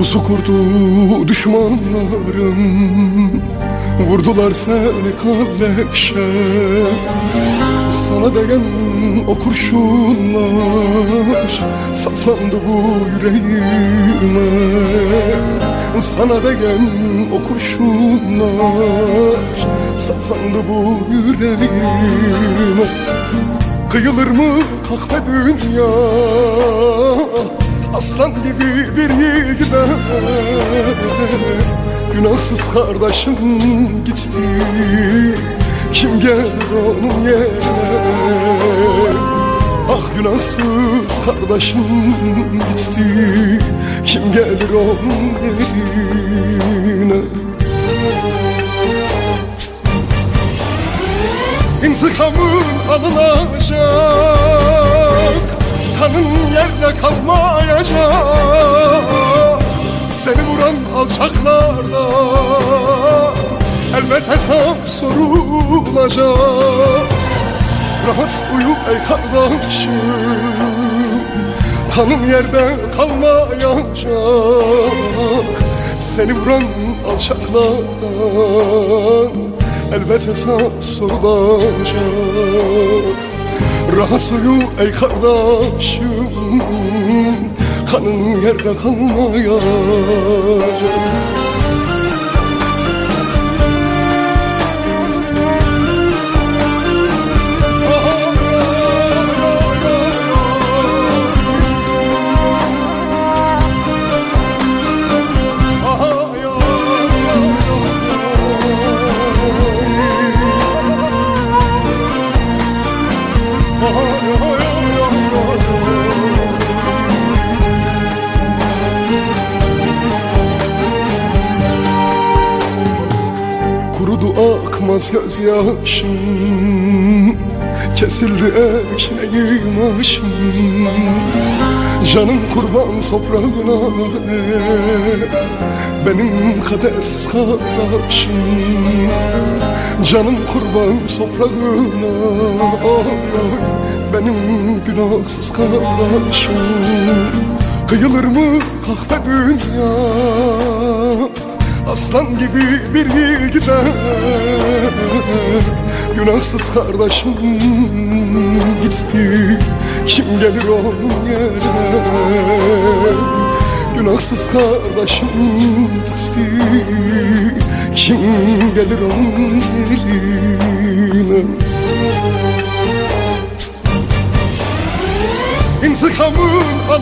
Pusu kurdu düşmanlarım, vurdular seni kalleşe. Sana değen o kurşunlar saplandı bu yüreğime. Sana değen o kurşunlar saplandı bu yüreğime. Kıyılır mı kahve dünya, aslan gibi bir yiğide. Günahsız kardeşim gitti, kim gelir onun yerine? Ah günahsız kardeşim gitti, kim gelir onun yerine? İntikamın alınacak, kanın yerde kalmayacak. Seni vuran alçaklarda elbet hesap sorulacak. Rahat uyu ey kardeşim, kanın yerde kalmayacak. Seni vuran alçaklardan elbet hesap sorulacak. Rahat uyu ey kardeşim, kanın yerde kalmayacak. Kurudu akmaz gözyaşım, kesildi ekmeğim aşım. Canım kurban toprağına, benim kadersiz kardeşim. Canım kurban toprağına, benim günahsız kardeşim. Kıyılır mı kahpe dünya, aslan gibi bir yiğide. Günahsız kardeşim gitti, kim gelir onun yerine? Günahsız kardeşim gitti, kim gelir onun yerine? İntikamın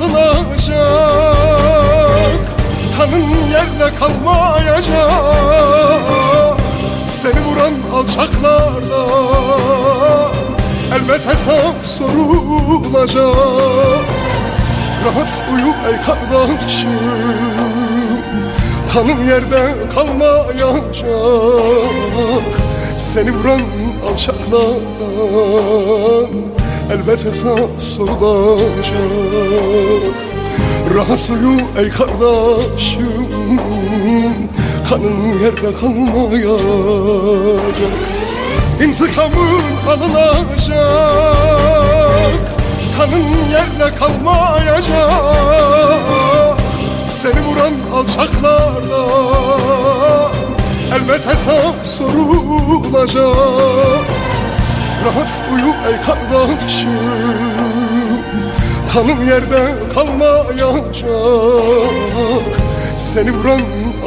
alınacak, kanın yerde kalmayacak. Seni vuran alçaklarda elbet hesap sorulacak. Rahat uyu ey kardeşim, kanın yerde kalmayacak. Seni vuran alçaklardan elbet hesap sorulacak. Rahat uyu ey kardeşim, kanın yerde kalmayacak. İntikamın alınacak, kanın yerde kalmayacak. Seni vuran alçaklarda elbet hesap sorulacak. Rahat uyu ey kardeşim, kanın yerde kalmayacak. Seni vuran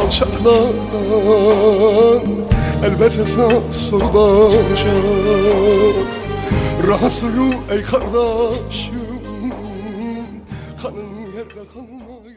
alçaklardan elbet hesap sorulacak. Rahat uyu ey kardeşim, kanın yerde kalmayacak.